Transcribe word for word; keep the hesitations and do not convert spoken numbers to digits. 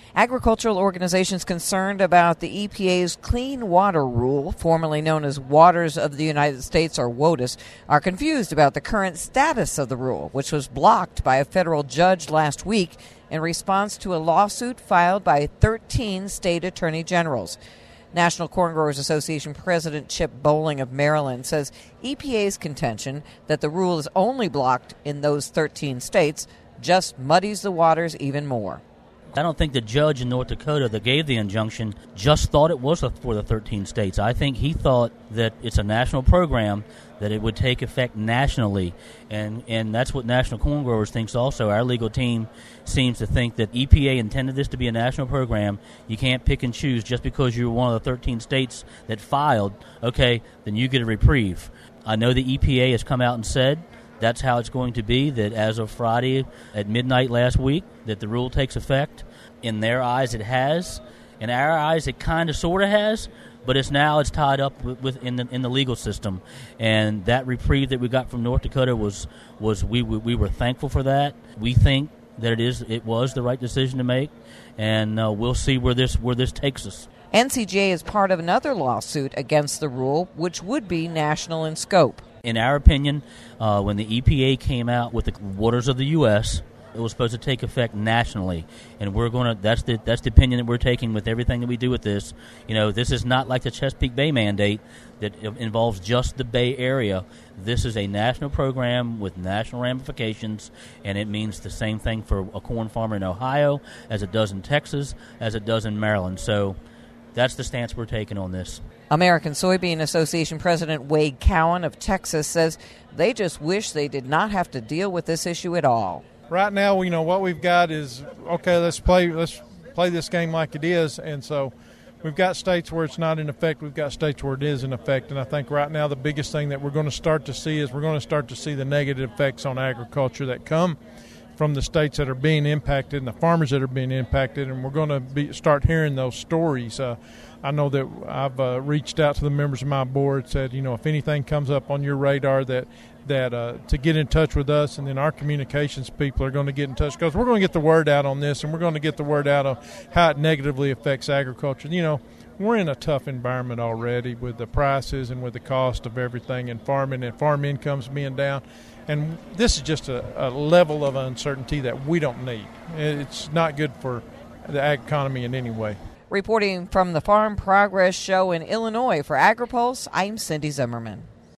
Agricultural organizations concerned about the E P A's Clean Water Rule, formerly known as Waters of the United States, or WOTUS, are confused about the current status of the rule, which was blocked by a federal judge last week in response to a lawsuit filed by thirteen state attorney generals. National Corn Growers Association President Chip Bowling of Maryland says E P A's contention that the rule is only blocked in those thirteen states just muddies the waters even more. I don't think the judge in North Dakota that gave the injunction just thought it was for the thirteen states. I think he thought that it's a national program, that it would take effect nationally, and and that's what National Corn Growers thinks also. Our legal team seems to think that E P A intended this to be a national program. You can't pick and choose just because you're one of the thirteen states that filed, okay, then you get a reprieve. I know the E P A has come out and said that's how it's going to be, that as of Friday at midnight last week, that the rule takes effect. In their eyes, it has. In our eyes, it kind of sort of has, but it's now it's tied up with, with in the in the legal system. And that reprieve that we got from North Dakota was was we we, we were thankful for that. We think that it is it was the right decision to make, and uh, we'll see where this where this takes us. N C G A is part of another lawsuit against the rule, which would be national in scope. In our opinion, uh, when the E P A came out with the waters of the U S, it was supposed to take effect nationally, and we're going to. That's the that's the opinion that we're taking with everything that we do with this. You know, this is not like the Chesapeake Bay mandate that involves just the Bay Area. This is a national program with national ramifications, and it means the same thing for a corn farmer in Ohio as it does in Texas, as it does in Maryland. So that's the stance we're taking on this. American Soybean Association President Wade Cowan of Texas says they just wish they did not have to deal with this issue at all. Right now, you know, what we've got is, okay, let's play let's play this game like it is. And so we've got states where it's not in effect. We've got states where it is in effect. And I think right now the biggest thing that we're going to start to see is we're going to start to see the negative effects on agriculture that come from the states that are being impacted and the farmers that are being impacted. And we're going to be, start hearing those stories. Uh, I know that I've uh, reached out to the members of my board, said, you know, if anything comes up on your radar that that uh, to get in touch with us, and then our communications people are going to get in touch, because we're going to get the word out on this, and we're going to get the word out of how it negatively affects agriculture. You know, we're in a tough environment already with the prices and with the cost of everything and farming and farm incomes being down. And this is just a, a level of uncertainty that we don't need. It's not good for the ag economy in any way. Reporting from the Farm Progress Show in Illinois for AgriPulse, I'm Cindy Zimmerman.